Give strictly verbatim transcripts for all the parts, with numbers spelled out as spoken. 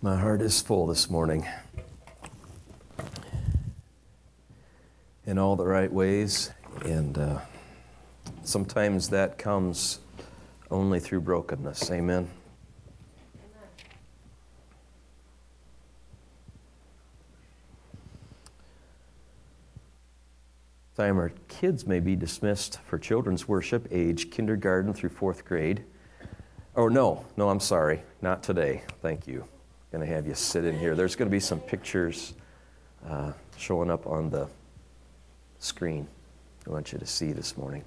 My heart is full this morning in all the right ways, and uh, sometimes that comes only through brokenness. Amen. Time our kids may be dismissed for children's worship, age kindergarten through fourth grade. Oh, no, no, I'm sorry, not today. Thank you. I'm going to have you sit in here. There's going to be some pictures uh, showing up on the screen I want you to see this morning.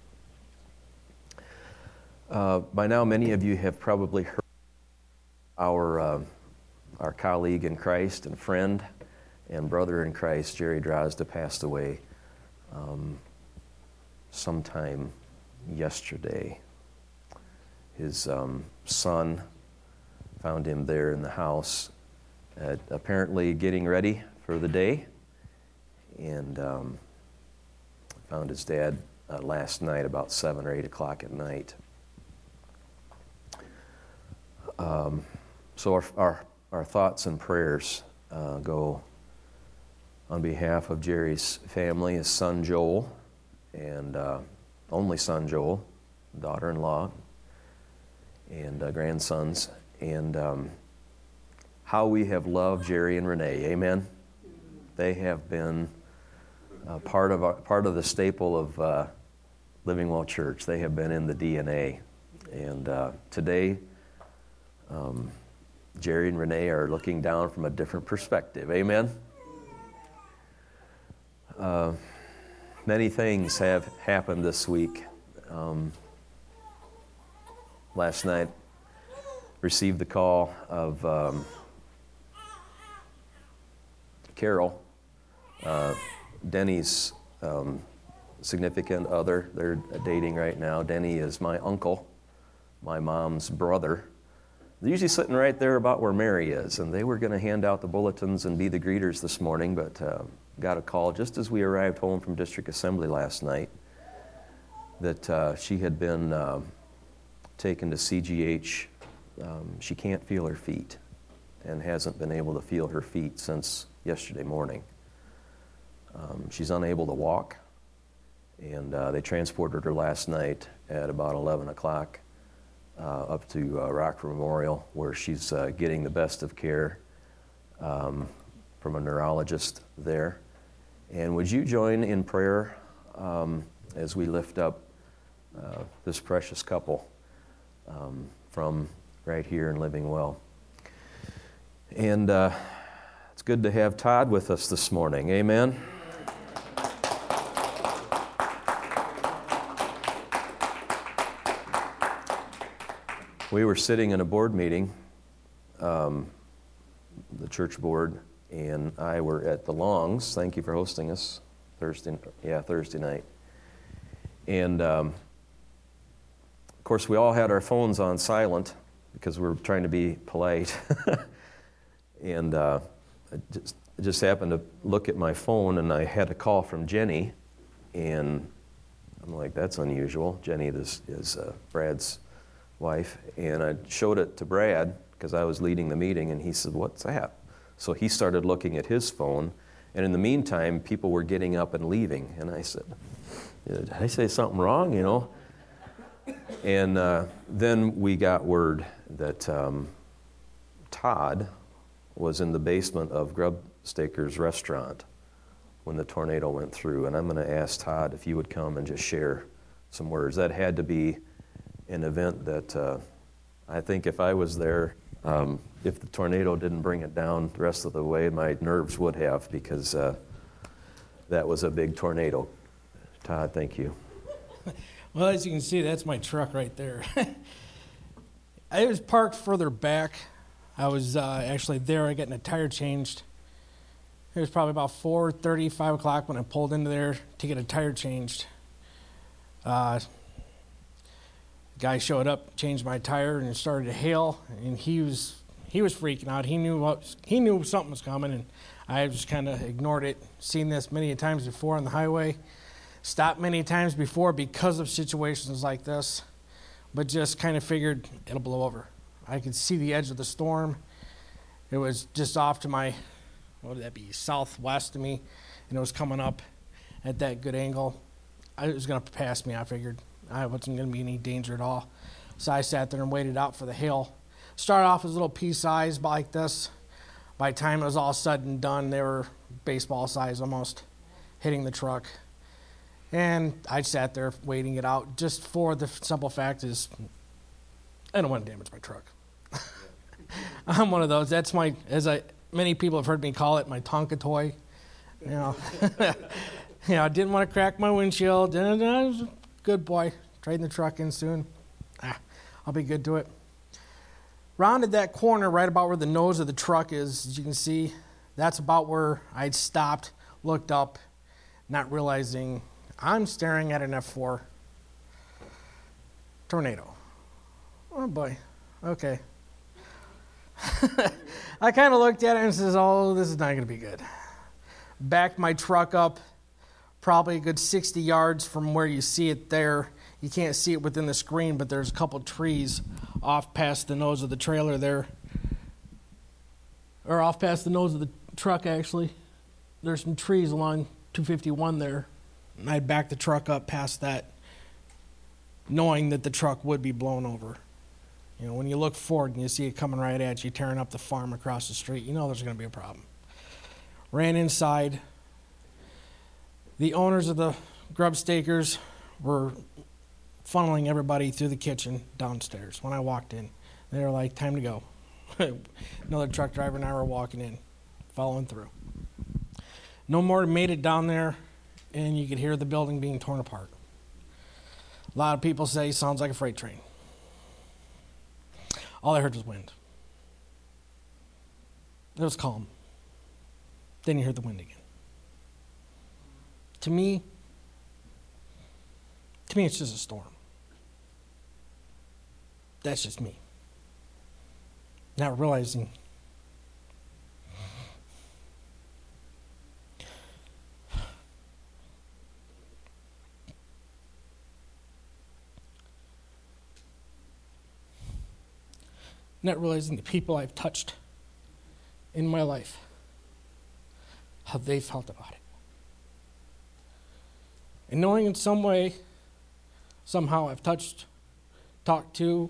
Uh, by now, many of you have probably heard our uh, our colleague in Christ and friend and brother in Christ, Jerry Drozda, passed away um, sometime yesterday. His um, son found him there in the house, uh, apparently getting ready for the day, and um, found his dad uh, last night about seven or eight o'clock at night. Um, so our, our our thoughts and prayers uh, go on behalf of Jerry's family, his son Joel, and uh, only son Joel, daughter-in-law, and uh, grandsons, and um, how we have loved Jerry and Renee. Amen. They have been uh, part of our, part of the staple of uh, Living Well Church. They have been in the D N A, and uh, today. Um, Jerry and Renee are looking down from a different perspective. Amen? Uh, many things have happened this week. Um, last night, received the call of um, Carol, uh, Denny's um, significant other. They're dating right now. Denny is my uncle, my mom's brother. They're usually sitting right there about where Mary is, and they were going to hand out the bulletins and be the greeters this morning, but uh, got a call just as we arrived home from District Assembly last night that uh, she had been uh, taken to C G H. Um, she can't feel her feet and hasn't been able to feel her feet since yesterday morning. Um, she's unable to walk, and uh, they transported her last night at about eleven o'clock. Uh, up to uh, Rockford Memorial, where she's uh, getting the best of care um, from a neurologist there. And would you join in prayer um, as we lift up uh, this precious couple um, from right here in Living Well? And uh, it's good to have Todd with us this morning. Amen. We were sitting in a board meeting, um, the church board, and I were at the Longs. Thank you for hosting us Thursday. Yeah, Thursday night. And um, of course, we all had our phones on silent because we were trying to be polite. and uh, I just, I just happened to look at my phone, and I had a call from Jenny, and I'm like, "That's unusual." Jenny is, is uh, Brad's wife, and I showed it to Brad because I was leading the meeting, and he said, "What's that?" So he started looking at his phone, and in the meantime, people were getting up and leaving, and I said, "Did I say something wrong?" You know. And uh, then we got word that um, Todd was in the basement of Grubstaker's restaurant when the tornado went through, and I'm going to ask Todd if you would come and just share some words. That had to be an event that uh, I think if I was there, um, if the tornado didn't bring it down the rest of the way, my nerves would have, because uh, that was a big tornado. Todd, thank you. Well, as you can see, that's my truck right there. I was parked further back. I was uh, actually there getting a tire changed. It was probably about four thirty, five o'clock when I pulled into there to get a tire changed. Uh, Guy showed up, changed my tire, and started to hail. And he was he was freaking out. He knew what he knew something was coming, and I just kind of ignored it. Seen this many times before on the highway, stopped many times before because of situations like this, but just kind of figured it'll blow over. I could see the edge of the storm, It was just off to my, what would that be, southwest of me, and it was coming up at that good angle. I, it was going to pass me, I figured. I wasn't going to be any danger at all. So I sat there and waited out for the hail. Started off as little pea size like this. By the time it was all said and done, they were baseball size almost, hitting the truck. And I sat there waiting it out just for the simple fact is I don't want to damage my truck. I'm one of those. That's my, as I many people have heard me call it, my Tonka toy. You know, you know, I didn't want to crack my windshield. I was a good boy. Trading the truck in soon. Ah, I'll be good to it. Rounded that corner right about where the nose of the truck is, as you can see. That's about where I'd stopped, looked up, not realizing I'm staring at an F four tornado. Oh boy, okay. I kind of looked at it and says, oh, this is not going to be good. Backed my truck up probably a good sixty yards from where you see it there. You can't see it within the screen, but there's a couple trees off past the nose of the trailer there. Or off past the nose of the truck, actually. There's some trees along two fifty-one there. And I backed the truck up past that, knowing that the truck would be blown over. You know, when you look forward and you see it coming right at you, tearing up the farm across the street, you know there's going to be a problem. Ran inside. The owners of the grub stakers were funneling everybody through the kitchen downstairs. When I walked in, they were like, time to go. Another truck driver and I were walking in, following through. No more made it down there, and you could hear the building being torn apart. A lot of people say, sounds like a freight train. All I heard was wind. It was calm. Then you heard the wind again. To me, to me, it's just a storm. That's just me. Not realizing not realizing the people I've touched in my life, how they felt about it. And knowing in some way, somehow I've touched, talked to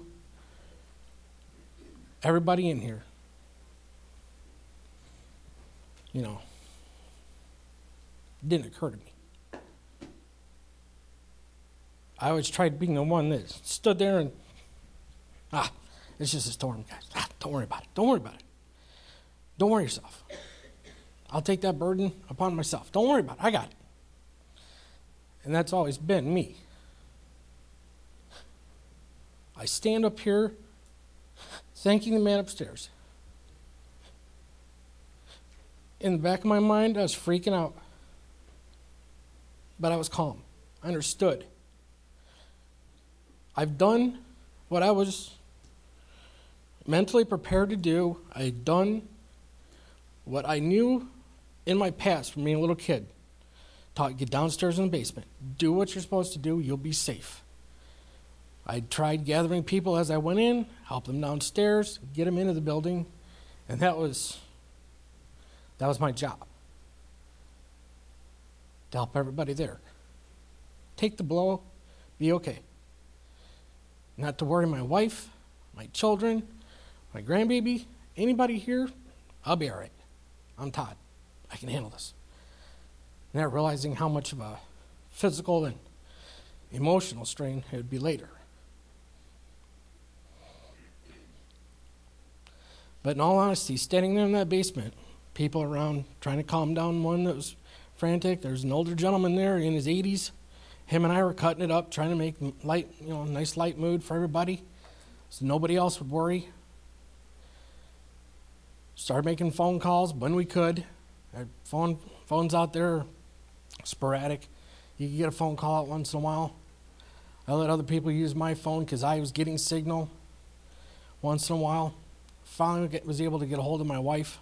everybody in here. You know, it didn't occur to me. I always tried being the one that stood there and, ah, it's just a storm, guys. Ah, don't worry about it. Don't worry about it. Don't worry yourself. I'll take that burden upon myself. Don't worry about it. I got it. And that's always been me. I stand up here thanking the man upstairs. In the back of my mind, I was freaking out. But I was calm. I understood. I've done what I was mentally prepared to do. I had done what I knew in my past from being a little kid. Taught, get downstairs in the basement. Do what you're supposed to do. You'll be safe. I tried gathering people as I went in, help them downstairs, get them into the building, and that was that was my job. To help everybody there. Take the blow, be okay. Not to worry my wife, my children, my grandbaby, anybody here, I'll be all right. I'm Todd. I can handle this. Not realizing how much of a physical and emotional strain it would be later. But in all honesty, standing there in that basement, people around trying to calm down one that was frantic. There's an older gentleman there in his eighties. Him and I were cutting it up, trying to make light, you know, nice light mood for everybody, so nobody else would worry. Started making phone calls when we could. Our phone phones out there are sporadic. You could get a phone call out once in a while. I let other people use my phone because I was getting signal once in a while. Finally get, was able to get a hold of my wife.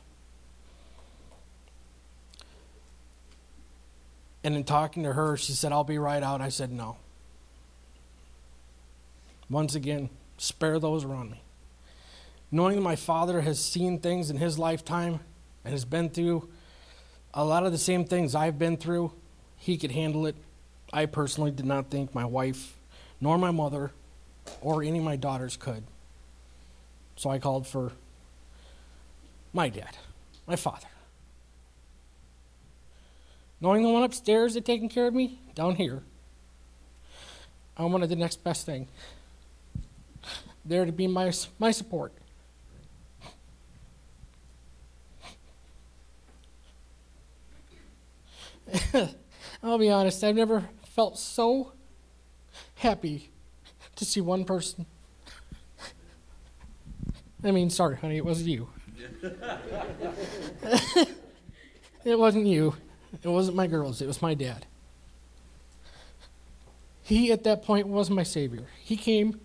And in talking to her, she said, I'll be right out. I said, no. Once again, spare those around me. knowing that my father has seen things in his lifetime and has been through a lot of the same things I've been through, he could handle it. I personally did not think my wife, nor my mother, or any of my daughters could. So I called for my dad, my father. Knowing the one upstairs had taken care of me, down here, I wanted the next best thing. There to be my my support. I'll be honest, I've never felt so happy to see one person. I mean, sorry, honey, it wasn't you. It wasn't you. It wasn't my girls. It was my dad. He, at that point, was my savior. He came.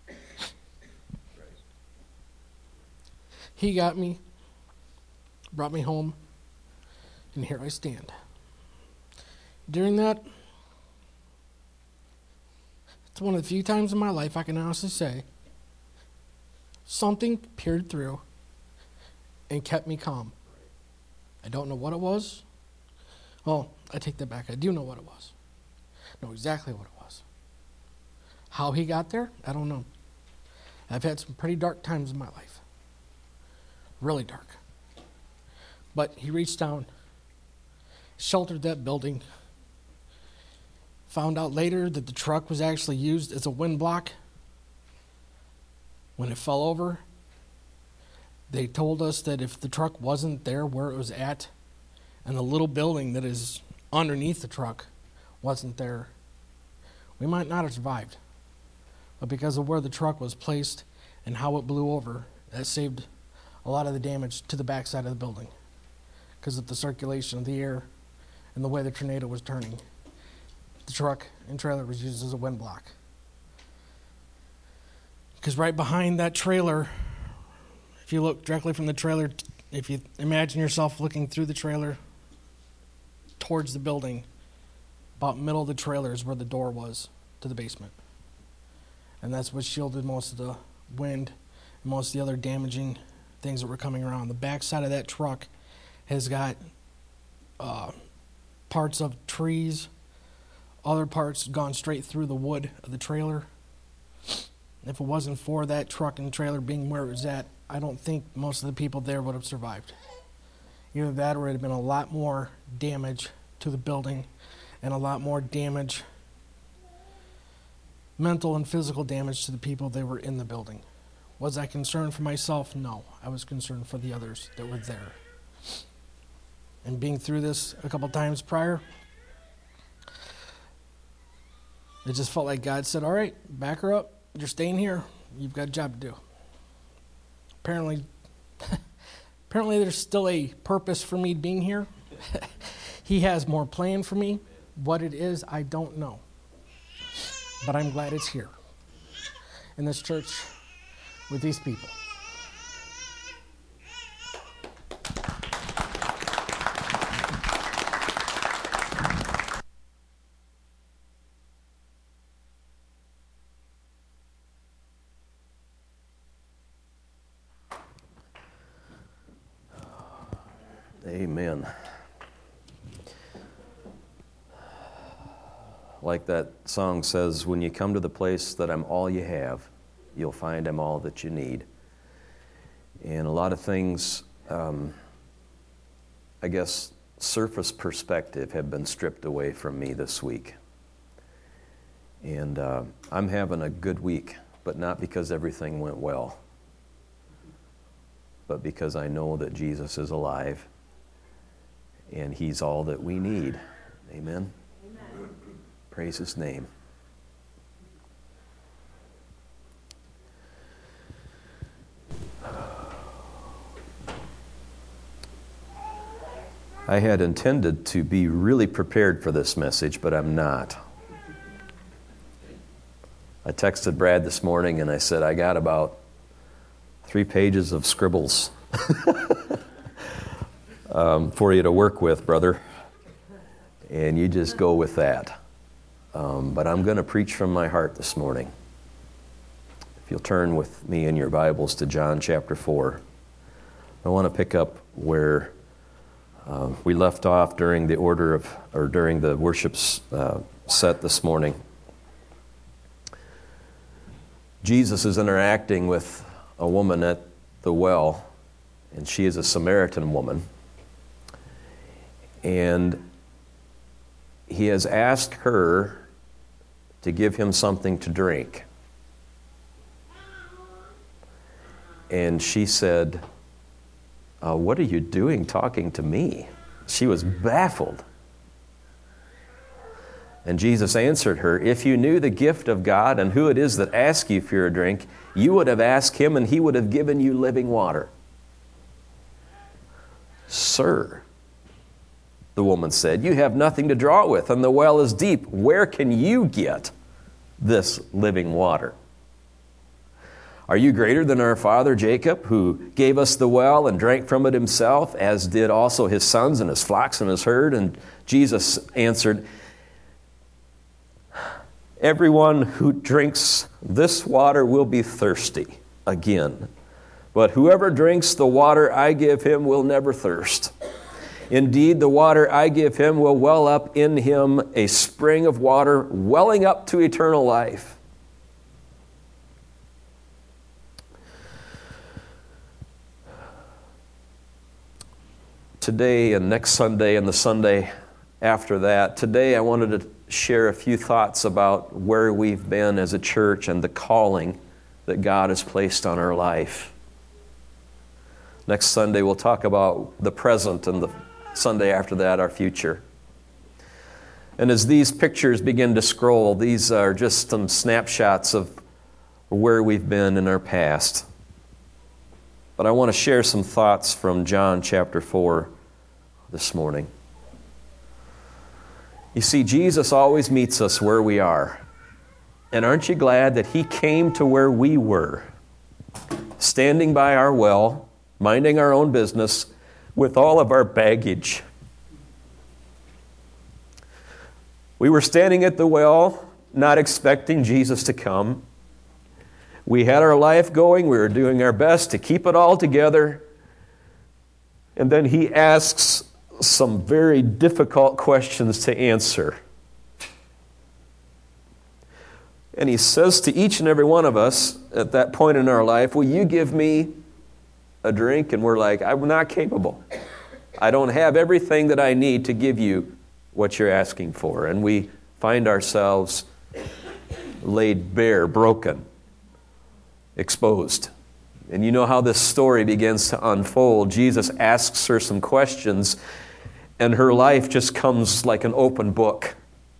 He got me, brought me home, and here I stand. During that, it's one of the few times in my life I can honestly say something peered through and kept me calm. I don't know what it was. Well, I take that back. I do know what it was. I know exactly what it was. How he got there, I don't know. I've had some pretty dark times in my life. Really dark. But he reached down, sheltered that building, found out later that the truck was actually used as a wind block. When it fell over, they told us that if the truck wasn't there where it was at, and the little building that is underneath the truck wasn't there, we might not have survived. But because of where the truck was placed and how it blew over, that saved a lot of the damage to the backside of the building because of the circulation of the air and the way the tornado was turning. The truck and trailer was used as a wind block. Because right behind that trailer, if you look directly from the trailer, if you imagine yourself looking through the trailer towards the building, about middle of the trailer is where the door was to the basement. And that's what shielded most of the wind and most of the other damaging things that were coming around. The backside of that truck has got uh, parts of trees, other parts gone straight through the wood of the trailer. If it wasn't for that truck and trailer being where it was at, I don't think most of the people there would have survived. Either that or it would have been a lot more damage to the building and a lot more damage, mental and physical damage to the people that were in the building. Was I concerned for myself? No. I was concerned for the others that were there. And being through this a couple times prior, it just felt like God said, all right, back her up. You're staying here. You've got a job to do. Apparently, apparently there's still a purpose for me being here. He has more planned for me. What it is, I don't know. But I'm glad it's here in this church with these people. Amen. Like that song says, when you come to the place that I'm all you have, you'll find I'm all that you need. And a lot of things, um, I guess, surface perspective have been stripped away from me this week. And uh, I'm having a good week, but not because everything went well, but because I know that Jesus is alive and He's all that we need. Amen? Amen. Praise His name. I had intended to be really prepared for this message, but I'm not. I texted Brad this morning and I said, I got about three pages of scribbles um, for you to work with, brother. And you just go with that. Um, but I'm going to preach from my heart this morning. If you'll turn with me in your Bibles to John chapter four. I want to pick up where uh, we left off during the order of, or during the worship uh, set this morning. Jesus is interacting with a woman at the well, and she is a Samaritan woman. And he has asked her to give him something to drink. And she said, uh, "What are you doing talking to me?" She was baffled. And Jesus answered her, "If you knew the gift of God and who it is that asks you for a drink, you would have asked him and he would have given you living water." "Sir," the woman said, "you have nothing to draw with, and the well is deep. Where can you get this living water? Are you greater than our father Jacob, who gave us the well and drank from it himself, as did also his sons and his flocks and his herd?" And Jesus answered, "Everyone who drinks this water will be thirsty again. But whoever drinks the water I give him will never thirst. Indeed, the water I give him will well up in him a spring of water, welling up to eternal life." Today and next Sunday and the Sunday after that, today I wanted to share a few thoughts about where we've been as a church and the calling that God has placed on our life. Next Sunday we'll talk about the present, and the Sunday after that, our future. And as these pictures begin to scroll, these are just some snapshots of where we've been in our past. But I want to share some thoughts from John chapter four this morning. You see, Jesus always meets us where we are. And aren't you glad that he came to where we were, standing by our well, minding our own business, with all of our baggage? We were standing at the well, not expecting Jesus to come. We had our life going. We were doing our best to keep it all together. And then he asks some very difficult questions to answer. And he says to each and every one of us at that point in our life, "Will you give me a drink?" And we're like, "I'm not capable. I don't have everything that I need to give you what you're asking for." And we find ourselves laid bare, broken, exposed. And you know how this story begins to unfold. Jesus asks her some questions, and her life just comes like an open book.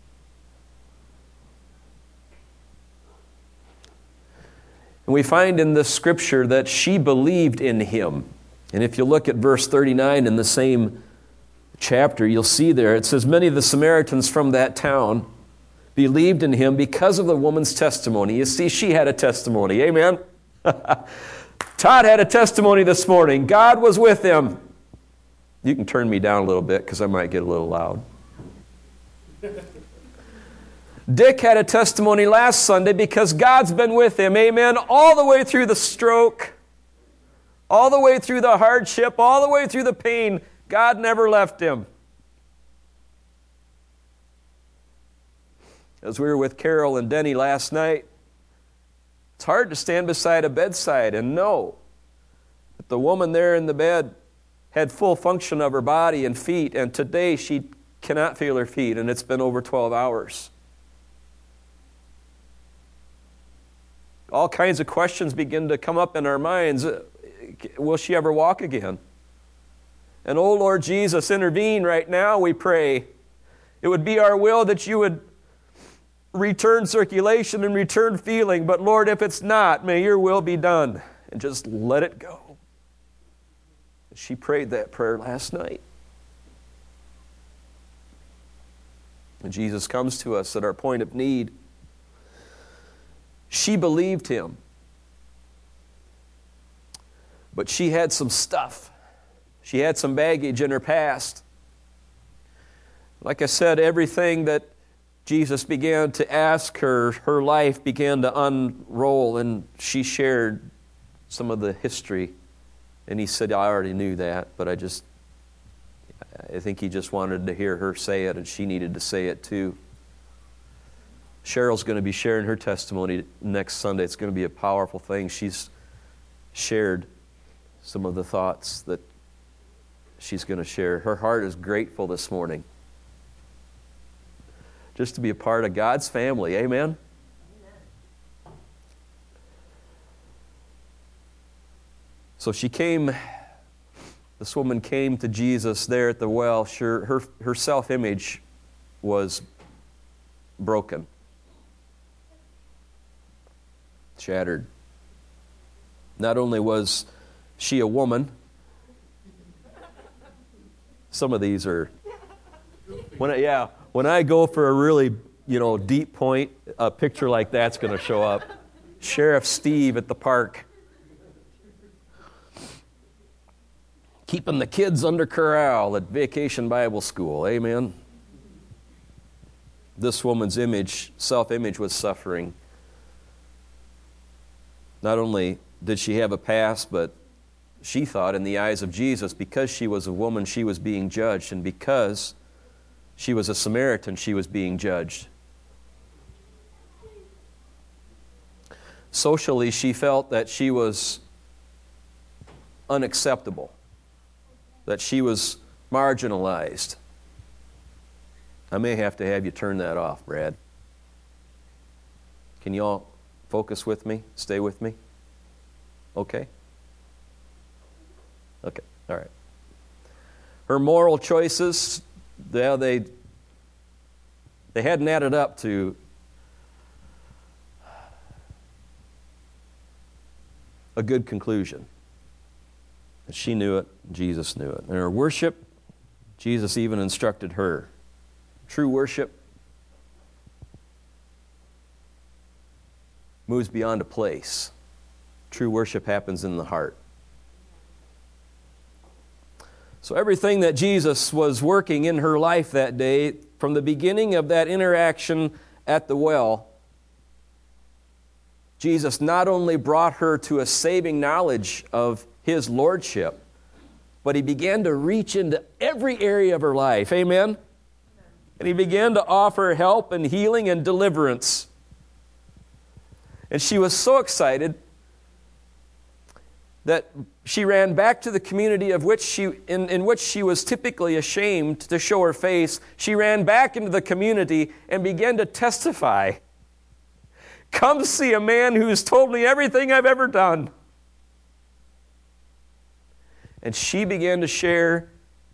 And we find in this scripture that she believed in him. And if you look at verse thirty-nine in the same chapter, you'll see there, it says, "Many of the Samaritans from that town believed in him because of the woman's testimony." You see, she had a testimony. Amen? Todd had a testimony this morning. God was with him. You can turn me down a little bit because I might get a little loud. Dick had a testimony last Sunday because God's been with him. Amen? All the way through the stroke, all the way through the hardship, all the way through the pain, God never left him. As we were with Carol and Denny last night, it's hard to stand beside a bedside and know that the woman there in the bed had full function of her body and feet, and today she cannot feel her feet, and it's been over twelve hours. All kinds of questions begin to come up in our minds. Will she ever walk again? And oh Lord Jesus, intervene right now, we pray. It would be our will that you would return circulation and return feeling, but Lord, if it's not, may your will be done, and just let it go. She prayed that prayer last night. And Jesus comes to us at our point of need. She believed him, but she had some stuff. She had some baggage in her past. Like I said, everything that Jesus began to ask her, her life began to unroll, and she shared some of the history. And he said, I already knew that, but I just, I think he just wanted to hear her say it, and she needed to say it too. Cheryl's going to be sharing her testimony next Sunday. It's going to be a powerful thing. She's shared some of the thoughts that she's going to share. Her heart is grateful this morning just to be a part of God's family. Amen? Amen. So she came, this woman came to Jesus there at the well. Sure, her, her self-image was broken, shattered. Not only was she a woman, some of these are, when I, yeah, when I go for a really, you know, deep point, a picture like that's going to show up. Sheriff Steve at the park. Keeping the kids under corral at Vacation Bible School. Amen. This woman's image, self-image was suffering. Not only did she have a past, but she thought in the eyes of Jesus, because she was a woman, she was being judged. And because she was a Samaritan, she was being judged. Socially, she felt that she was unacceptable, that she was marginalized. I may have to have you turn that off, Brad. Can you all focus with me? Stay with me? Okay? Okay, all right. Her moral choices, yeah, they, they hadn't added up to a good conclusion. And she knew it, Jesus knew it. And her worship, Jesus even instructed her. True worship moves beyond a place. True worship happens in the heart. So everything that Jesus was working in her life that day, from the beginning of that interaction at the well, Jesus not only brought her to a saving knowledge of His Lordship, but He began to reach into every area of her life. Amen? And He began to offer help and healing and deliverance. And she was so excited that she ran back to the community of which she, in, in which she was typically ashamed to show her face. She ran back into the community and began to testify. Come see a man who's told me everything I've ever done. And she began to share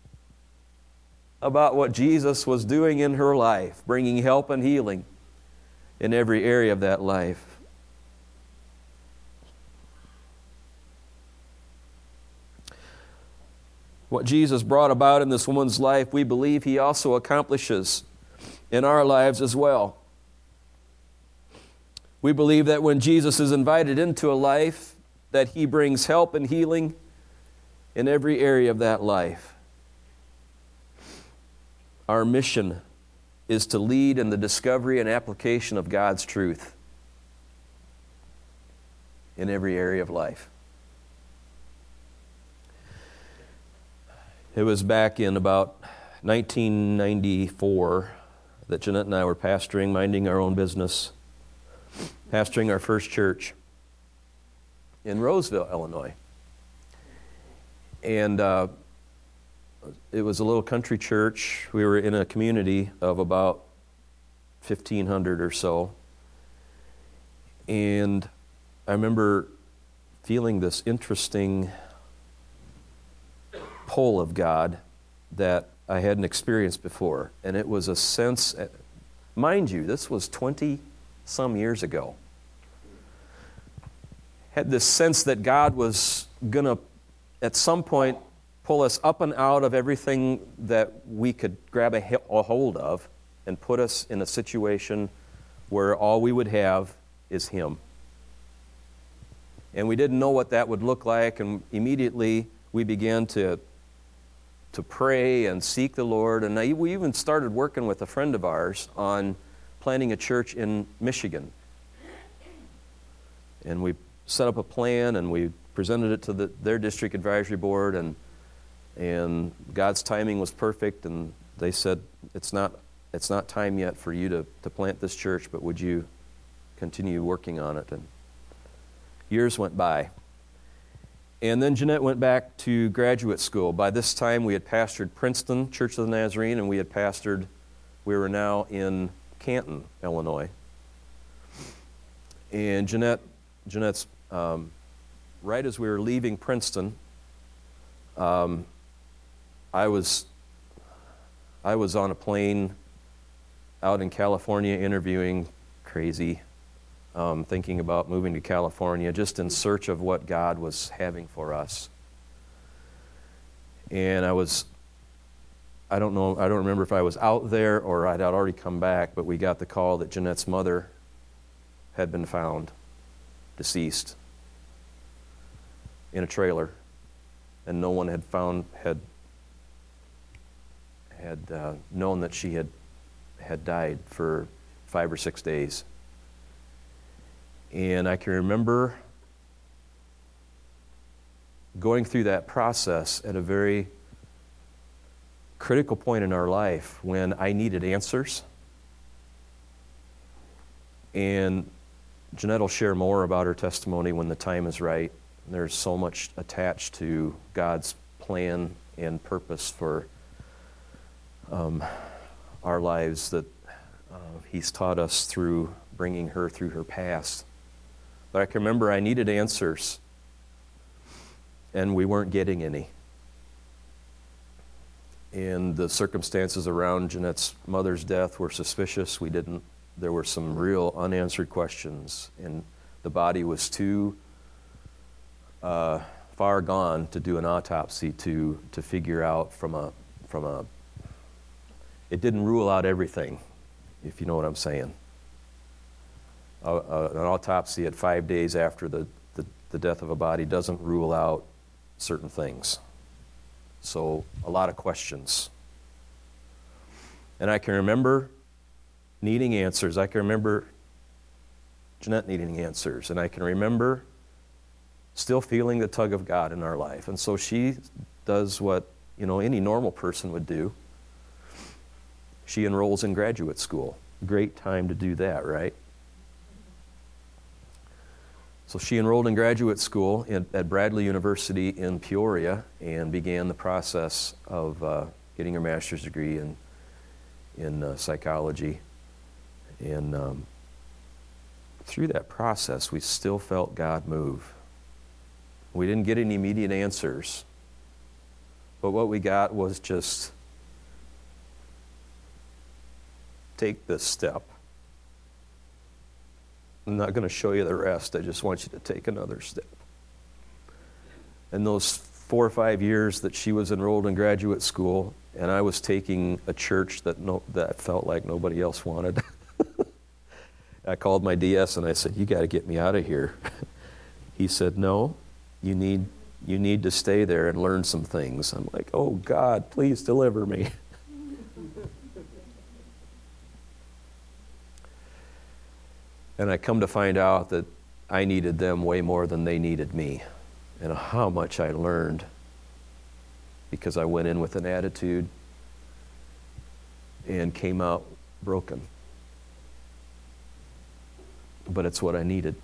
about what Jesus was doing in her life, bringing help and healing in every area of that life. What Jesus brought about in this woman's life, we believe He also accomplishes in our lives as well. We believe that when Jesus is invited into a life, that He brings help and healing in every area of that life. Our mission is to lead in the discovery and application of God's truth in every area of life. It was back in about nineteen ninety-four that Jeanette and I were pastoring, minding our own business, pastoring our first church in Roseville, Illinois. And uh, it was a little country church. We were in a community of about fifteen hundred or so. And I remember feeling this interesting pull of God that I hadn't experienced before. And it was a sense, mind you, this was twenty some years ago. Had this sense that God was going to, at some point, pull us up and out of everything that we could grab a, a hold of and put us in a situation where all we would have is Him. And we didn't know what that would look like, and immediately we began to to pray and seek the Lord. And I, we even started working with a friend of ours on planting a church in Michigan. And we set up a plan, and we presented it to the, their district advisory board, and and God's timing was perfect, and they said, it's not it's not time yet for you to, to plant this church, but would you continue working on it? And years went by. And then Jeanette went back to graduate school. By this time, we had pastored Princeton Church of the Nazarene, and we had pastored, we were now in Canton, Illinois. And Jeanette, Jeanette's, um, right as we were leaving Princeton, um, I was, I was on a plane out in California interviewing, crazy, um, thinking about moving to California, just in search of what God was having for us. And I was, I don't know, I don't remember if I was out there or I'd already come back, but we got the call that Jeanette's mother had been found deceased in a trailer, and no one had found, had had uh, known that she had had died for five or six days. And I can remember going through that process at a very critical point in our life when I needed answers. And Jeanette will share more about her testimony when the time is right. There's so much attached to God's plan and purpose for um, our lives that uh, He's taught us through bringing her through her past. But I can remember I needed answers, and we weren't getting any. And the circumstances around Jeanette's mother's death were suspicious. We didn't, there were some real unanswered questions, and the body was too uh, far gone to do an autopsy to to figure out from a from a. It didn't rule out everything, if you know what I'm saying. Uh, uh, an autopsy at five days after the, the, the death of a body doesn't rule out certain things. So a lot of questions. And I can remember needing answers. I can remember Jeanette needing answers. And I can remember still feeling the tug of God in our life. And so she does what, you know, any normal person would do. She enrolls in graduate school. Great time to do that, right? So she enrolled in graduate school in, at Bradley University in Peoria and began the process of uh, getting her master's degree in, in uh, psychology. And um, through that process, we still felt God move. We didn't get any immediate answers, but what we got was just take this step. I'm not going to show you the rest. I just want you to take another step. And those four or five years that she was enrolled in graduate school, and I was taking a church that no, that felt like nobody else wanted. I called my D S and I said, "You got to get me out of here." He said, "No, you need you need to stay there and learn some things." I'm like, "Oh God, please deliver me." And I come to find out that I needed them way more than they needed me, and how much I learned because I went in with an attitude and came out broken. But it's what I needed.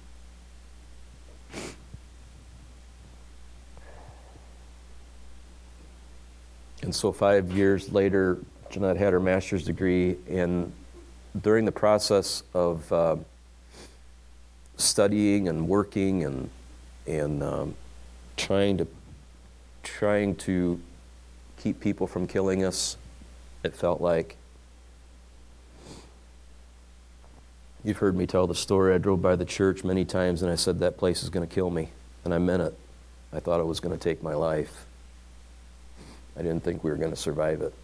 And so five years later, Jeanette had her master's degree, and during the process of uh, studying and working and and um, trying to trying to keep people from killing us, it felt like. You've heard me tell the story. I drove by the church many times and I said, that place is going to kill me. And I meant it. I thought it was going to take my life. I didn't think we were going to survive it.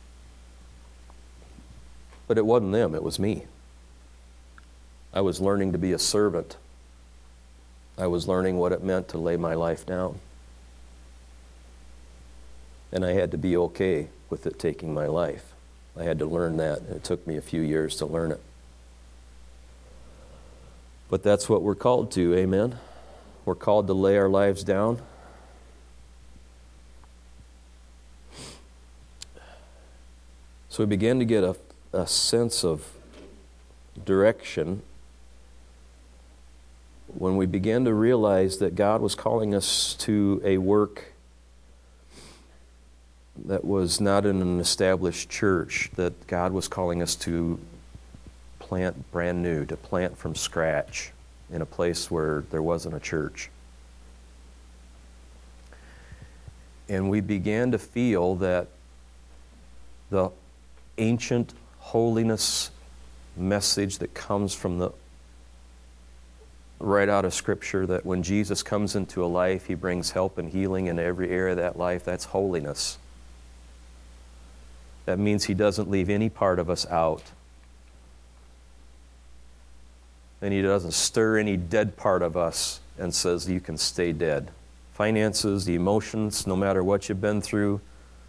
But it wasn't them, it was me. I was learning to be a servant. I was learning what it meant to lay my life down. And I had to be okay with it taking my life. I had to learn that, and it took me a few years to learn it. But that's what we're called to, amen? We're called to lay our lives down. So we began to get a, a sense of direction when we began to realize that God was calling us to a work that was not in an established church, that God was calling us to plant brand new, to plant from scratch in a place where there wasn't a church. And we began to feel that the ancient holiness message that comes from the right out of Scripture, that when Jesus comes into a life, He brings help and healing in every area of that life. That's holiness. That means He doesn't leave any part of us out. And He doesn't stir any dead part of us and says you can stay dead. Finances, the emotions, no matter what you've been through,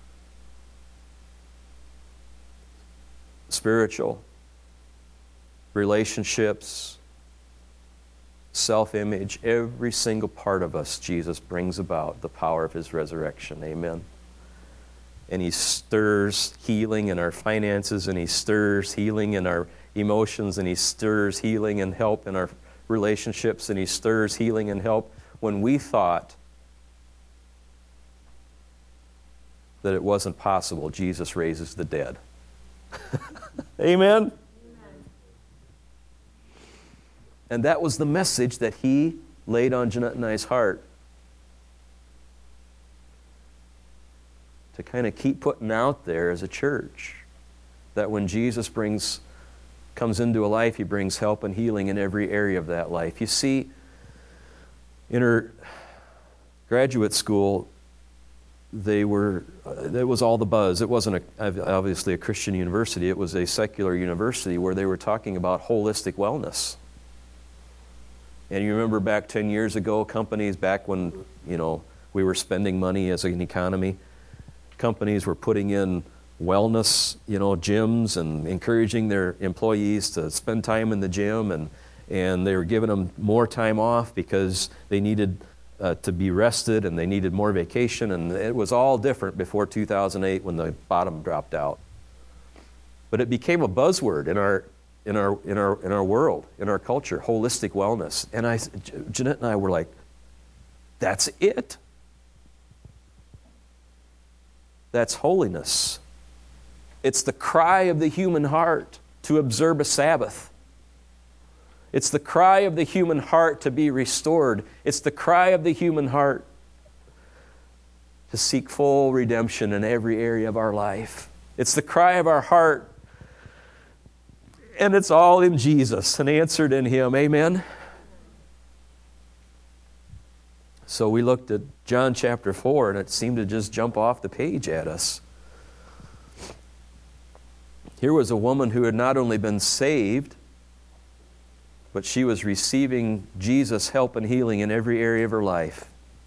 spiritual, relationships, self-image, every single part of us, Jesus brings about the power of His resurrection. Amen. And He stirs healing in our finances, and He stirs healing in our emotions, and He stirs healing and help in our relationships, and He stirs healing and help when we thought that it wasn't possible. Jesus raises the dead. Amen? Amen. And that was the message that He laid on Jeanette and I's heart to kind of keep putting out there as a church. That when Jesus brings, comes into a life, He brings help and healing in every area of that life. You see, in her graduate school, they were, it was all the buzz. It wasn't a, obviously a Christian university. It was a secular university where they were talking about holistic wellness. And you remember back ten years ago, companies, back when, you know, we were spending money as an economy, companies were putting in wellness, you know, gyms and encouraging their employees to spend time in the gym, and, and they were giving them more time off because they needed uh, to be rested and they needed more vacation, and it was all different before two thousand eight when the bottom dropped out. But it became a buzzword in our in our in our in our world, in our culture, holistic wellness. And I, Jeanette and I were like, that's it. That's holiness. It's the cry of the human heart to observe a Sabbath. It's the cry of the human heart to be restored. It's the cry of the human heart to seek full redemption in every area of our life. It's the cry of our heart, and it's all in Jesus and answered in Him. Amen? So we looked at John chapter four, and it seemed to just jump off the page at us. Here was a woman who had not only been saved, but she was receiving Jesus' help and healing in every area of her life.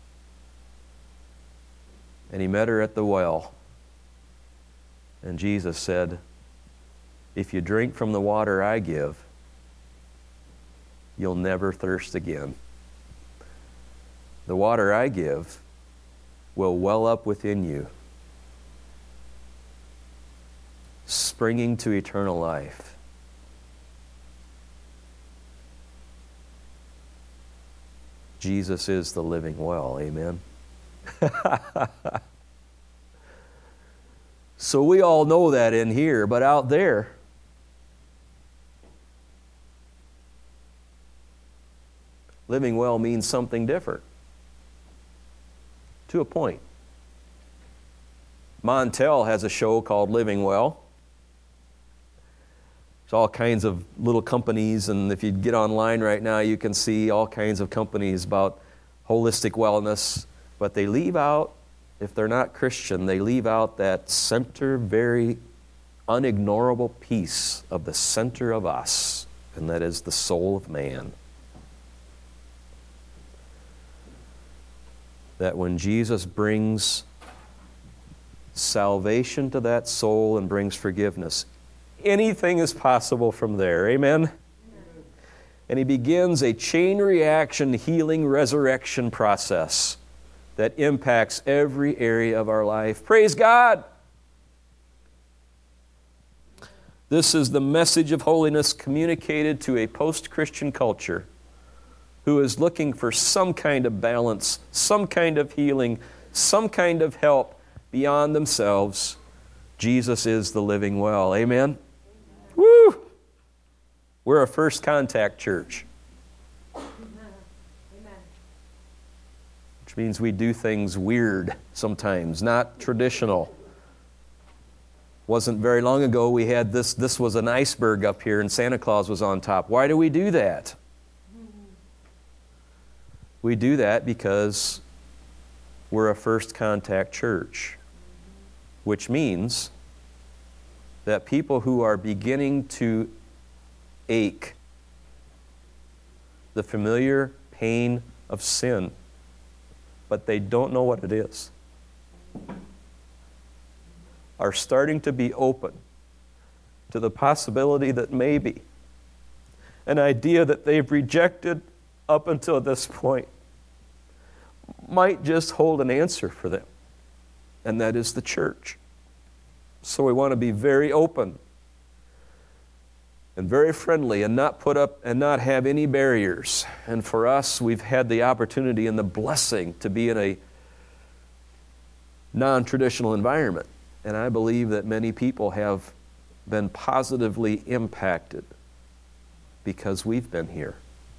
And He met her at the well. And Jesus said, if you drink from the water I give, you'll never thirst again. The water I give will well up within you, springing to eternal life. Jesus is the living well. Amen? So we all know that in here, but out there, living well means something different. To a point. Montel has a show called Living Well. There's all kinds of little companies, and if you get online right now, you can see all kinds of companies about holistic wellness, but they leave out, if they're not Christian, they leave out that center, very unignorable piece of the center of us, and that is the soul of man. That when Jesus brings salvation to that soul and brings forgiveness, anything is possible from there. Amen? Amen. And he begins a chain reaction healing resurrection process that impacts every area of our life. Praise God! This is the message of holiness communicated to a post-Christian culture who is looking for some kind of balance, some kind of healing, some kind of help beyond themselves. Jesus is the living well. Amen? Woo! We're a first contact church. Amen. Which means we do things weird sometimes, not traditional. Wasn't very long ago we had this, this was an iceberg up here and Santa Claus was on top. Why do we do that? We do that because we're a first contact church, which means that people who are beginning to ache the familiar pain of sin, but they don't know what it is, are starting to be open to the possibility that maybe an idea that they've rejected up until this point might just hold an answer for them, and that is the church. So we want to be very open and very friendly and not put up and not have any barriers. And for us, we've had the opportunity and the blessing to be in a non-traditional environment. And I believe that many people have been positively impacted because we've been here.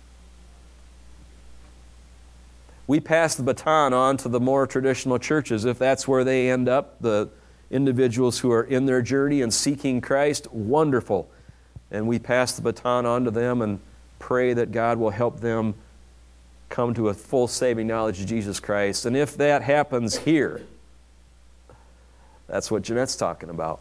We pass the baton on to the more traditional churches. If that's where they end up, the individuals who are in their journey and seeking Christ, wonderful. And we pass the baton on to them and pray that God will help them come to a full saving knowledge of Jesus Christ. And if that happens here, that's what Jeanette's talking about.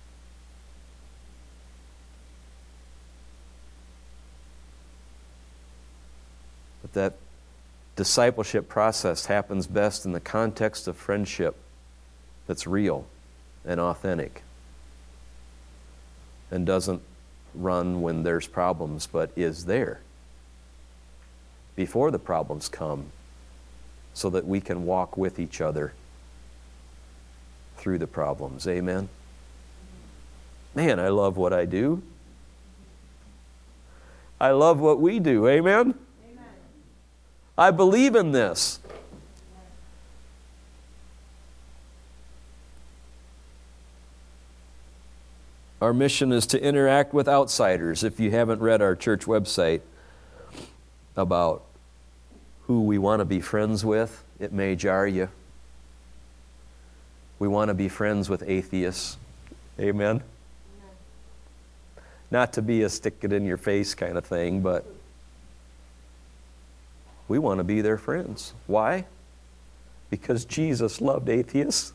But that discipleship process happens best in the context of friendship that's real and authentic and doesn't run when there's problems, but is there before the problems come so that we can walk with each other through the problems. Amen? Man, I love what I do. I love what we do. Amen? Amen. I believe in this. Our mission is to interact with outsiders. If you haven't read our church website about who we want to be friends with, it may jar you. We want to be friends with atheists. Amen? Amen. Not to be a stick it in your face kind of thing, but we want to be their friends. Why? Because Jesus loved atheists.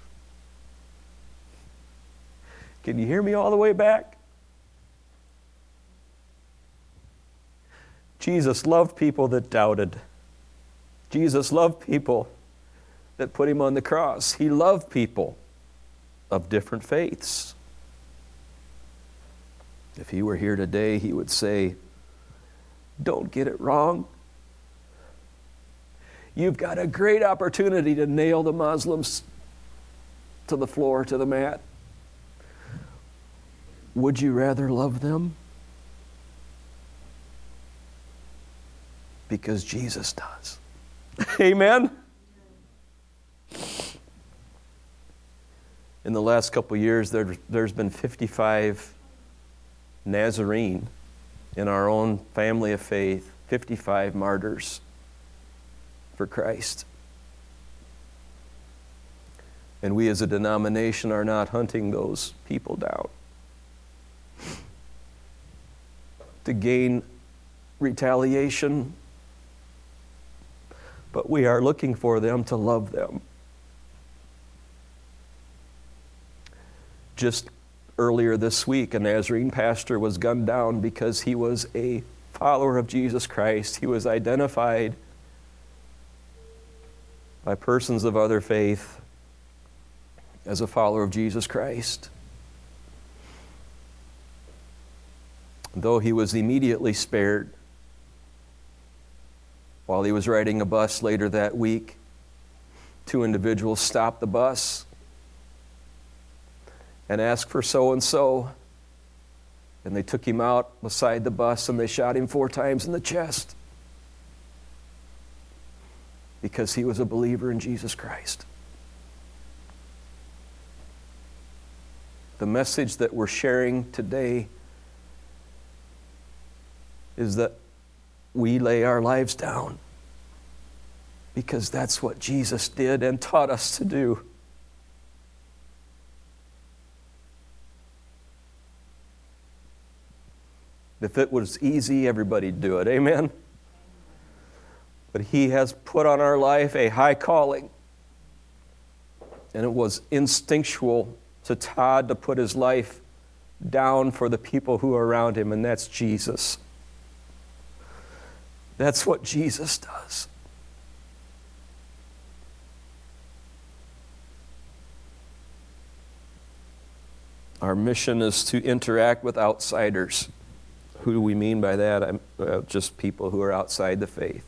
Can you hear me all the way back? Jesus loved people that doubted. Jesus loved people that put him on the cross. He loved people of different faiths. If he were here today, he would say, don't get it wrong. You've got a great opportunity to nail the Muslims to the floor, to the mat. Would you rather love them? Because Jesus does. Amen? In the last couple of years, there, there's been fifty-five Nazarene in our own family of faith, fifty-five martyrs for Christ. And we as a denomination are not hunting those people down to gain retaliation, but we are looking for them to love them. Just earlier this week, a Nazarene pastor was gunned down because he was a follower of Jesus Christ. He was identified by persons of other faith as a follower of Jesus Christ. Though he was immediately spared While he was riding a bus later that week, two individuals stopped the bus and asked for so-and-so. And they took him out beside the bus and they shot him four times in the chest because he was a believer in Jesus Christ. The message that we're sharing today is that we lay our lives down because that's what Jesus did and taught us to do. If it was easy, everybody'd do it. Amen? But He has put on our life a high calling. And it was instinctual to Todd to put his life down for the people who are around him, and that's Jesus. That's what Jesus does. Our mission is to interact with outsiders. Who do we mean by that? I'm, uh, just people who are outside the faith.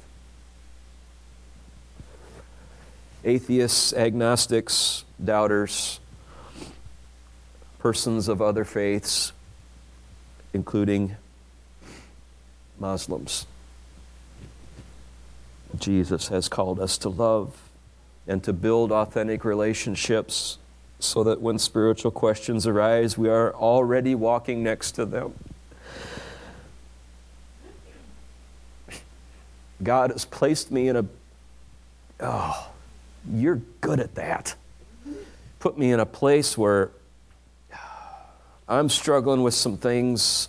Atheists, agnostics, doubters, persons of other faiths, including Muslims. Jesus has called us to love and to build authentic relationships so that when spiritual questions arise, we are already walking next to them. God has placed me in a, oh, you're good at that. Put me in a place where I'm struggling with some things,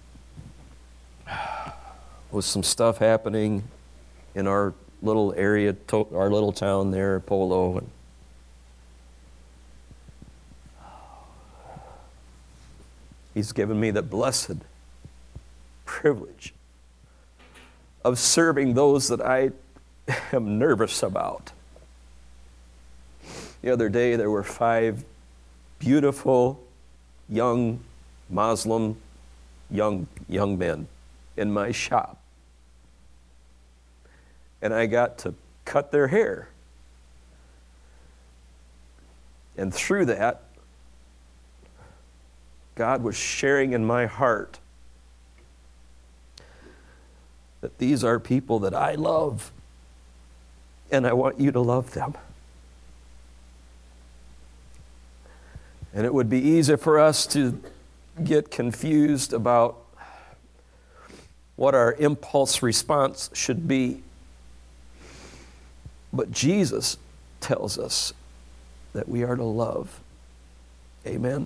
with some stuff happening in our little area, our little town there, Polo. And He's given me the blessed privilege of serving those that I am nervous about. The other day there were five beautiful young Muslim young young men in my shop. And I got to cut their hair. And through that, God was sharing in my heart that these are people that I love, and I want you to love them. And it would be easy for us to get confused about what our impulse response should be. But Jesus tells us that we are to love. Amen?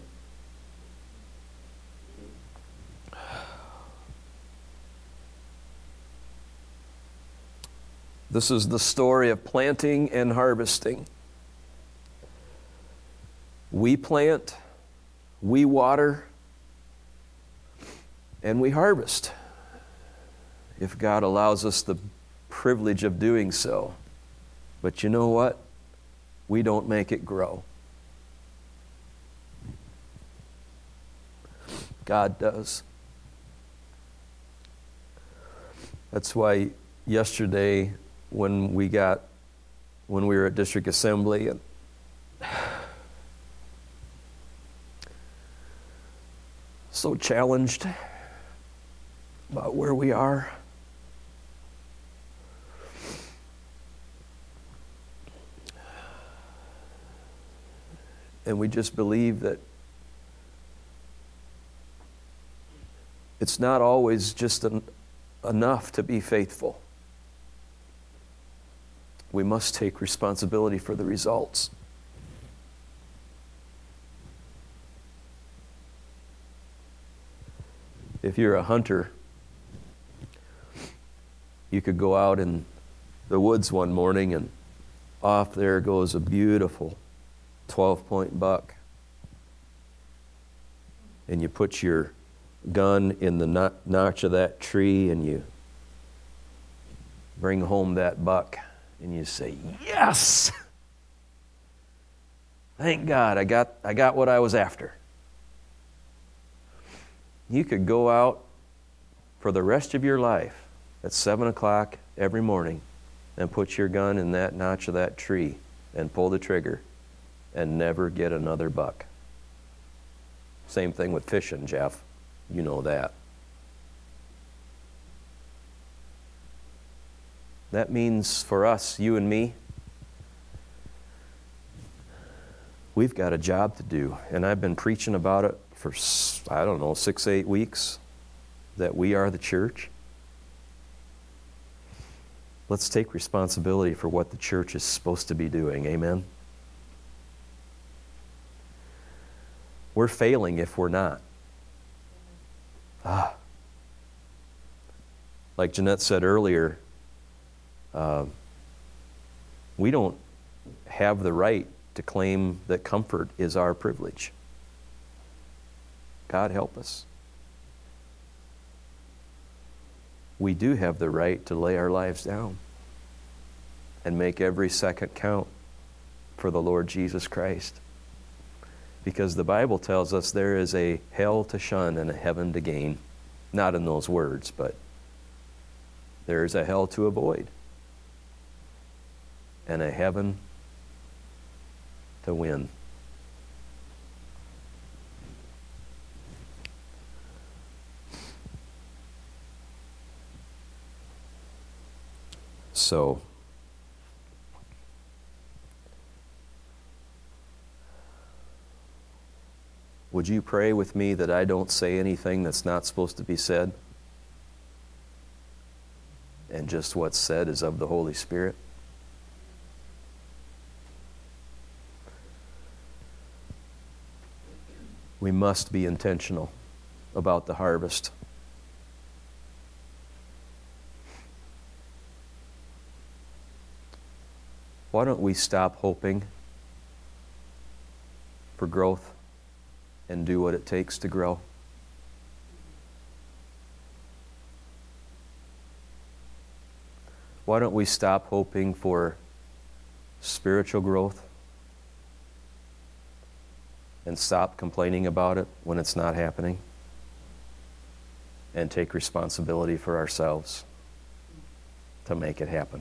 This is the story of planting and harvesting. We plant, we water, and we harvest, if God allows us the privilege of doing so. But you know what? We don't make it grow. God does. That's why yesterday when we got, when we were at District Assembly and so challenged about where we are. And we just believe that it's not always just an, enough to be faithful. We must take responsibility for the results. If you're a hunter, you could go out in the woods one morning and off there goes a beautiful twelve-point buck. And you put your gun in the notch of that tree and you bring home that buck and you say, yes! Thank God I got I got what I was after. You could go out for the rest of your life at seven o'clock every morning and put your gun in that notch of that tree and pull the trigger and never get another buck. Same thing with fishing, Jeff. You know that. That means for us, you and me, we've got a job to do. And I've been preaching about it for, I don't know, six, eight weeks, that we are the church. Let's take responsibility for what the church is supposed to be doing. Amen? We're failing if we're not. Ah. Like Jeanette said earlier, uh, we don't have the right to claim that comfort is our privilege. God help us. We do have the right to lay our lives down and make every second count for the Lord Jesus Christ. Because the Bible tells us there is a hell to shun and a heaven to gain. Not in those words, but there is a hell to avoid and a heaven to win. So, would you pray with me that I don't say anything that's not supposed to be said? And just what's said is of the Holy Spirit? We must be intentional about the harvest. Why don't we stop hoping for growth and do what it takes to grow? Why don't we stop hoping for spiritual growth and stop complaining about it when it's not happening and take responsibility for ourselves to make it happen?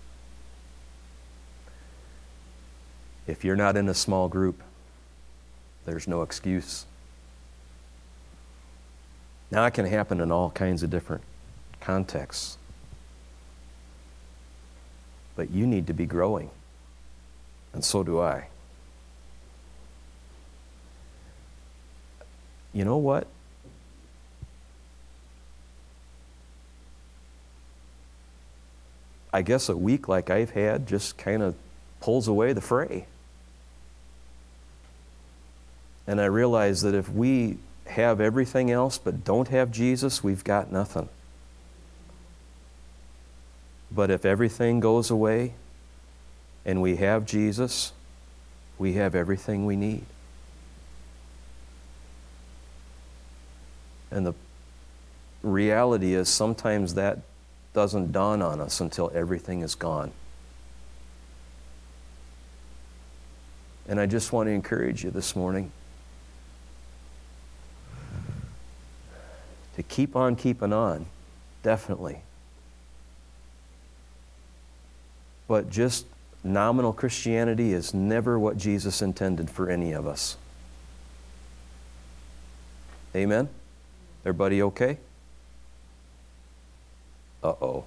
If you're not in a small group, there's no excuse. Now, it can happen in all kinds of different contexts. But you need to be growing, and so do I. You know what? I guess a week like I've had just kind of pulls away the fray. And I realize that if we have everything else but don't have Jesus, we've got nothing. But if everything goes away and we have Jesus, we have everything we need. And the reality is sometimes that doesn't dawn on us until everything is gone. And I just want to encourage you this morning to keep on keeping on, definitely. But just nominal Christianity is never what Jesus intended for any of us. Amen? Everybody okay? Uh-oh.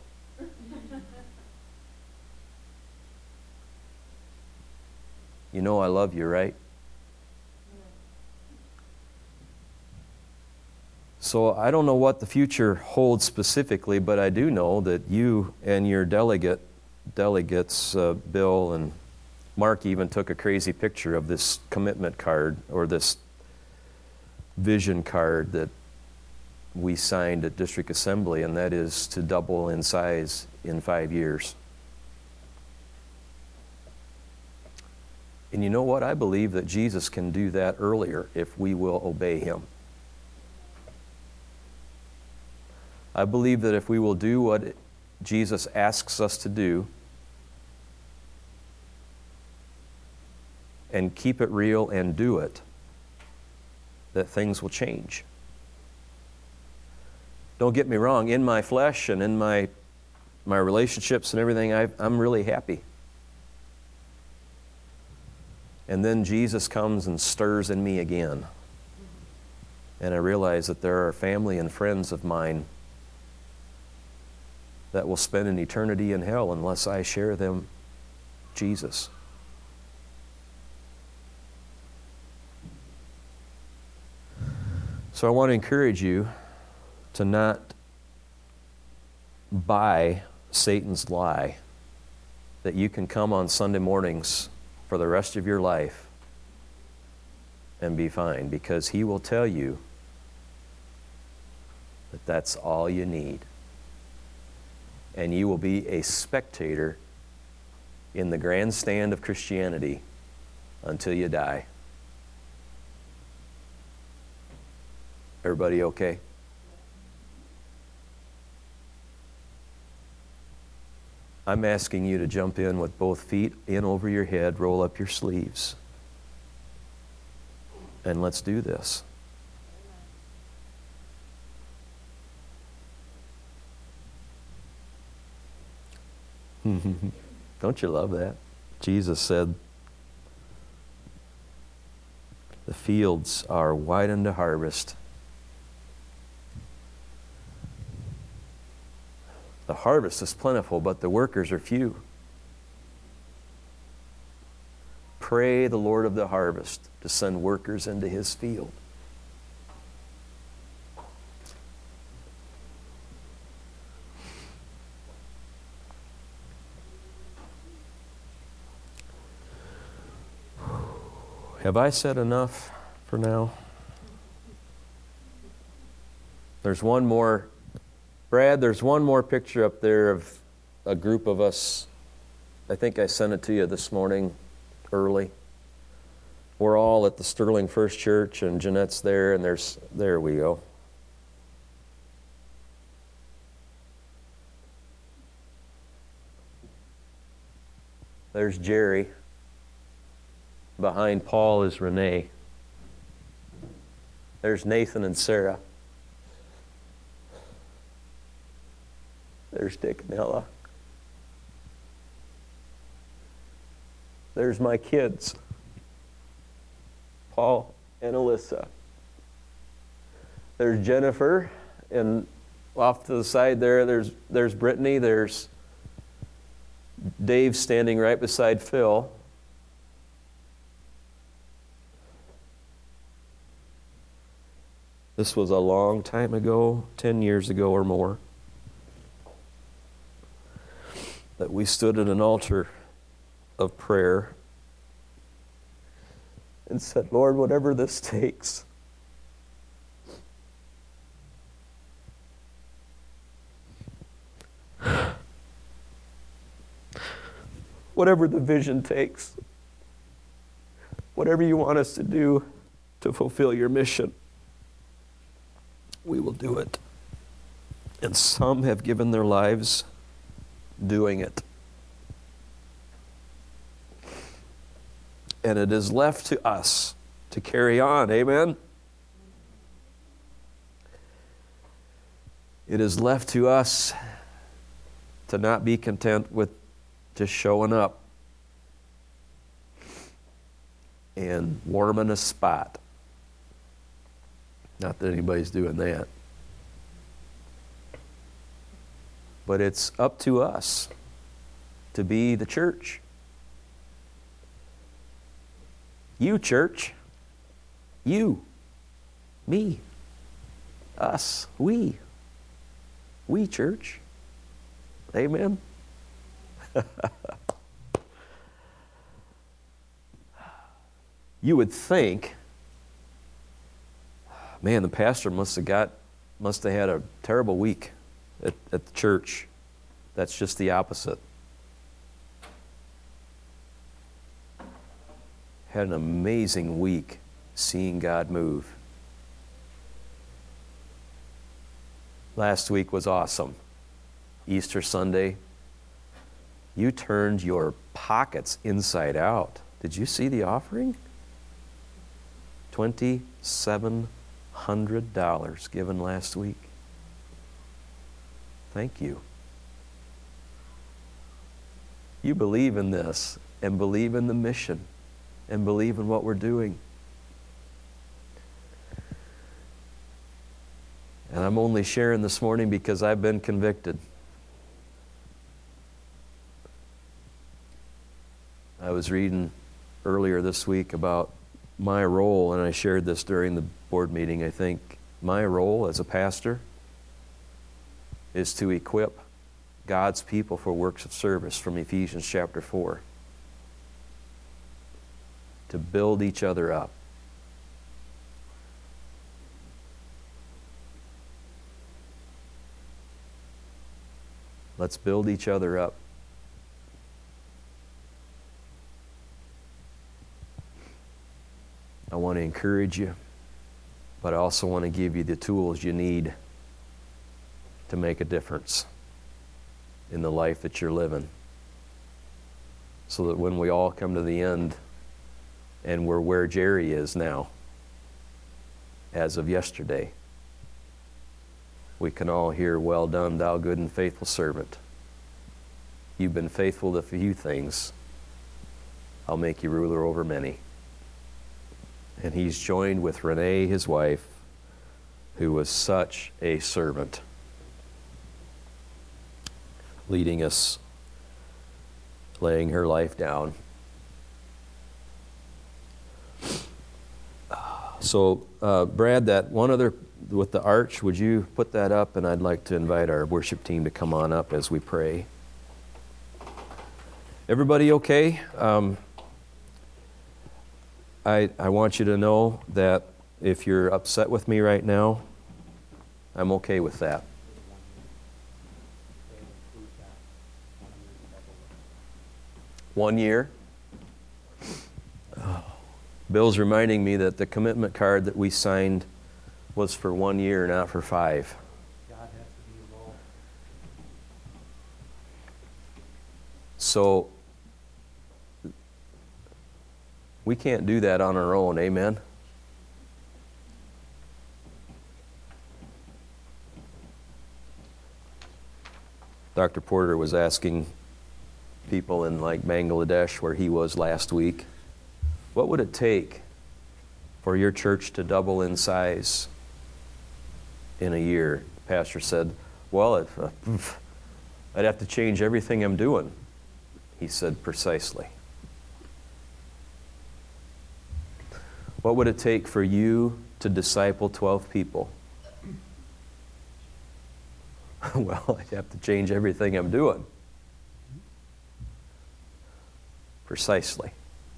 You know I love you, right? So I don't know what the future holds specifically, but I do know that you and your delegate, delegates, uh, Bill and Mark even took a crazy picture of this commitment card or this vision card that we signed at District Assembly, and that is to double in size in five years. And you know what? I believe that Jesus can do that earlier if we will obey Him. I believe that if we will do what Jesus asks us to do and keep it real and do it, that things will change. Don't get me wrong, in my flesh and in my my relationships and everything, I, I'm really happy. And then Jesus comes and stirs in me again. And I realize that there are family and friends of mine that will spend an eternity in hell unless I share them Jesus. So I want to encourage you to not buy Satan's lie that you can come on Sunday mornings for the rest of your life and be fine, because he will tell you that that's all you need. And you will be a spectator in the grandstand of Christianity until you die. Everybody okay? I'm asking you to jump in with both feet in over your head, roll up your sleeves, and let's do this. Don't you love that? Jesus said, the fields are white unto harvest. The harvest is plentiful, but the workers are few. Pray the Lord of the harvest to send workers into his field. Have I said enough for now? There's one more. Brad, there's one more picture up there of a group of us. I think I sent it to you this morning early. We're all at the Sterling First Church, and Jeanette's there, and there's, there we go. There's Jerry. Behind Paul is Renee. There's Nathan and Sarah. There's Dick and Ella. There's my kids, Paul and Alyssa. There's Jennifer, and off to the side there, there's there's Brittany. There's Dave standing right beside Phil. This was a long time ago, ten years ago or more, that we stood at an altar of prayer and said, Lord, whatever this takes, whatever the vision takes, whatever you want us to do to fulfill your mission, we will do it. And some have given their lives doing it. And it is left to us to carry on. Amen? It is left to us to not be content with just showing up and warming a spot. Not that anybody's doing that. But it's up to us to be the church. You, church. You. Me. Us. We. We, church. Amen? You would think, man, the pastor must have got, must have had a terrible week at, at the church. That's just the opposite. Had an amazing week seeing God move. Last week was awesome. Easter Sunday, you turned your pockets inside out. Did you see the offering? twenty-seven hundred dollars given last week. Thank you. You believe in this, and believe in the mission, and believe in what we're doing. And I'm only sharing this morning because I've been convicted. I was reading earlier this week about my role, and I shared this during the board meeting, I think. My role as a pastor is to equip God's people for works of service from Ephesians chapter four. To build each other up. Let's build each other up. I want to encourage you, but I also want to give you the tools you need to make a difference in the life that you're living. So that when we all come to the end and we're where Jerry is now, as of yesterday, we can all hear, "Well done, thou good and faithful servant. You've been faithful to few things. I'll make you ruler over many." And he's joined with Renee, his wife, who was such a servant, leading us, laying her life down. So, uh, Brad, that one other with the arch, would you put that up? And I'd like to invite our worship team to come on up as we pray. Everybody okay? Um, I, I want you to know that if you're upset with me right now, I'm okay with that. One year. Oh. Bill's reminding me that the commitment card that we signed was for one year, not for five. God has to be involved. So, we can't do that on our own, amen? Doctor Porter was asking people in like Bangladesh, where he was last week, what would it take for your church to double in size in a year? The pastor said, well, if, uh, I'd have to change everything I'm doing. He said, precisely. What would it take for you to disciple twelve people? Well, I'd have to change everything I'm doing. Precisely.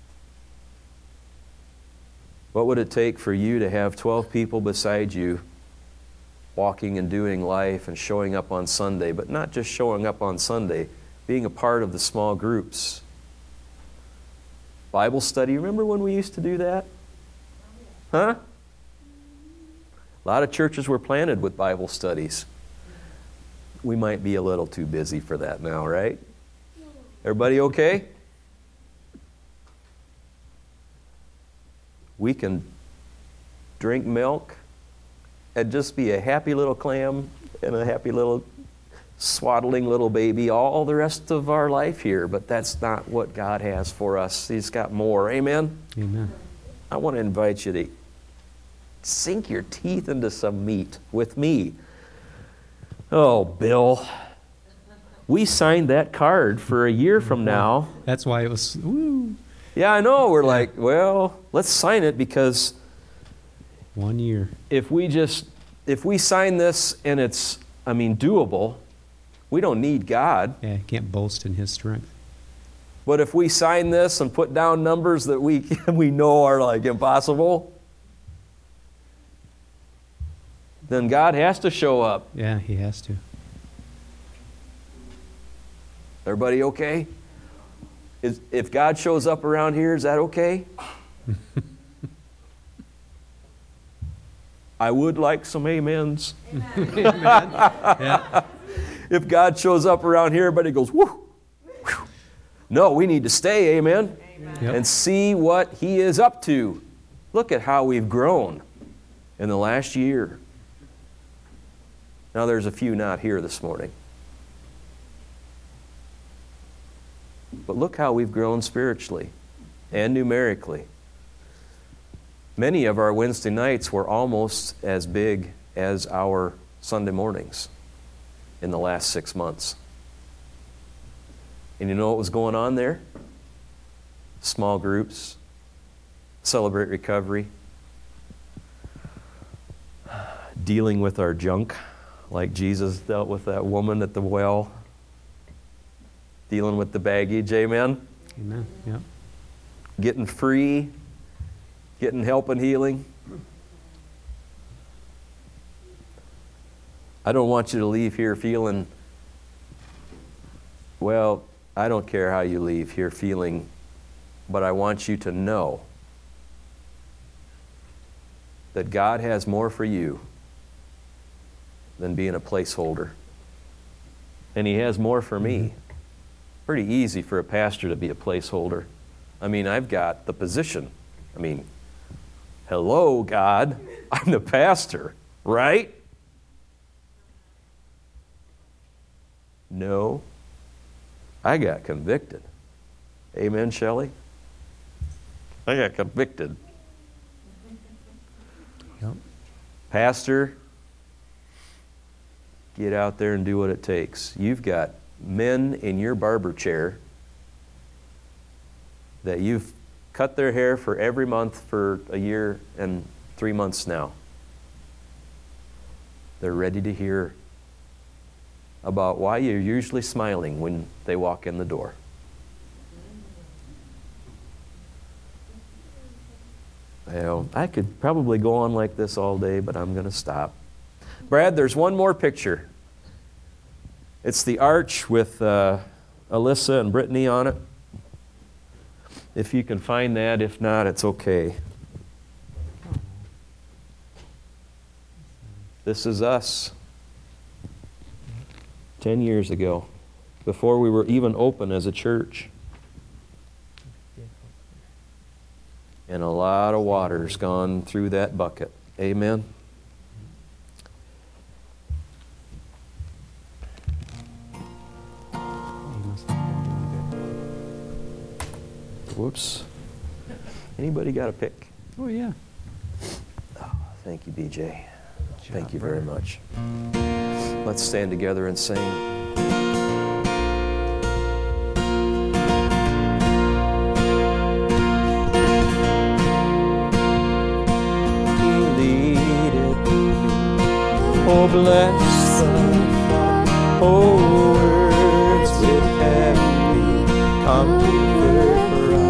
What would it take for you to have twelve people beside you walking and doing life and showing up on Sunday, but not just showing up on Sunday, being a part of the small groups? Bible study, remember when we used to do that? Huh? A lot of churches were planted with Bible studies. We might be a little too busy for that now, right? Everybody okay? We can drink milk and just be a happy little clam and a happy little swaddling little baby all the rest of our life here, but that's not what God has for us. He's got more. Amen? Amen. I want to invite you to sink your teeth into some meat with me. Oh, Bill. We signed that card for a year from now. That's why it was, woo. Yeah, I know. We're like, well, let's sign it, because One year. if we just, if we sign this and it's, I mean, doable, we don't need God. Yeah, he can't boast in his strength. But if we sign this and put down numbers that we we know are like impossible, then God has to show up. Yeah, he has to. Everybody okay? Is, if God shows up around here, is that okay? I would like some amens. Amen. Yeah. If God shows up around here, everybody goes, whoo, whew. No, we need to stay, amen, Yep. and see what He is up to. Look at how we've grown in the last year. Now, there's a few not here this morning. but look how we've grown spiritually and numerically. Many of our Wednesday nights were almost as big as our Sunday mornings in the last six months. And you know what was going on there? Small groups, Celebrate Recovery, dealing with our junk like Jesus dealt with that woman at the well, dealing with the baggage, amen? Amen. Yep. Getting free, getting help and healing. I don't want you to leave here feeling, well, I don't care how you leave here feeling, but I want you to know that God has more for you than being a placeholder. And He has more for me. Pretty easy for a pastor to be a placeholder. I mean, I've got the position. I mean, hello, God, I'm the pastor, right? No, I got convicted. Amen, Shelley? I got convicted. Yep. Pastor, get out there and do what it takes. You've got men in your barber chair that you've cut their hair for every month for a year and three months now. They're ready to hear about why you're usually smiling when they walk in the door. Well, I could probably go on like this all day, but I'm going to stop. Brad, there's one more picture. It's the arch with uh, Alyssa and Brittany on it. If you can find that, if not, it's okay. This is us. Ten years ago, before we were even open as a church. And a lot of water's gone through that bucket. Amen? Whoops. Anybody got a pick? Oh, yeah. Oh, thank you, B J. Good Thank job, you very brother. much. Let's stand together and sing. Oh, bless the oh, words with heavenly comfort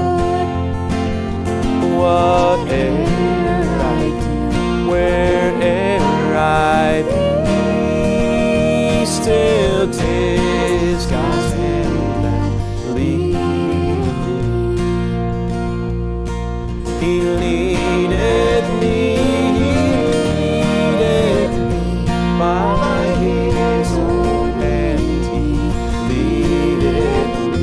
for us. Whatever I do, wherever I be, still 'tis God's hand that leadeth me. He leadeth me. By His own hand He leadeth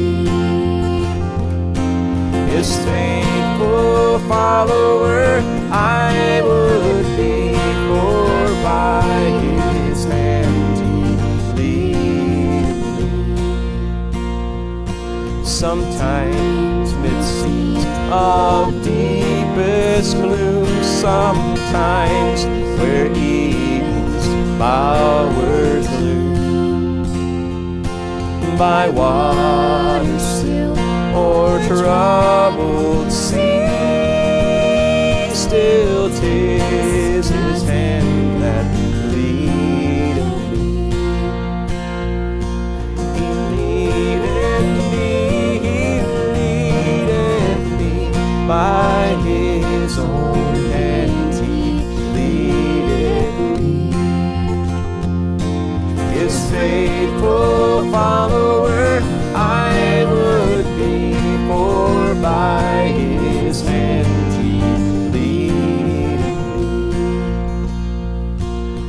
me. His faithful follower I would be, for by His hand He leadeth me. Sometimes midst of deepest gloom, sometimes where bowers blue, by water still or troubled sea, still 'tis His hand that leads